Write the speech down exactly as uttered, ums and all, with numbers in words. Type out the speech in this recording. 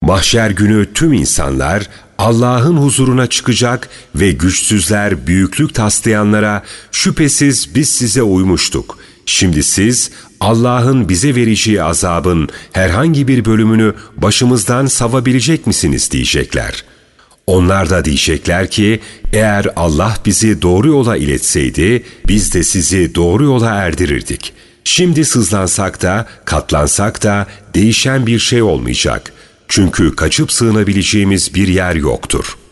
Mahşer günü tüm insanlar Allah'ın huzuruna çıkacak ve güçsüzler büyüklük taslayanlara şüphesiz biz size uymuştuk. Şimdi siz Allah'ın bize vereceği azabın herhangi bir bölümünü başımızdan savabilecek misiniz diyecekler. Onlar da diyecekler ki eğer Allah bizi doğru yola iletseydi biz de sizi doğru yola erdirirdik. Şimdi sızlansak da katlansak da değişen bir şey olmayacak. Çünkü kaçıp sığınabileceğimiz bir yer yoktur.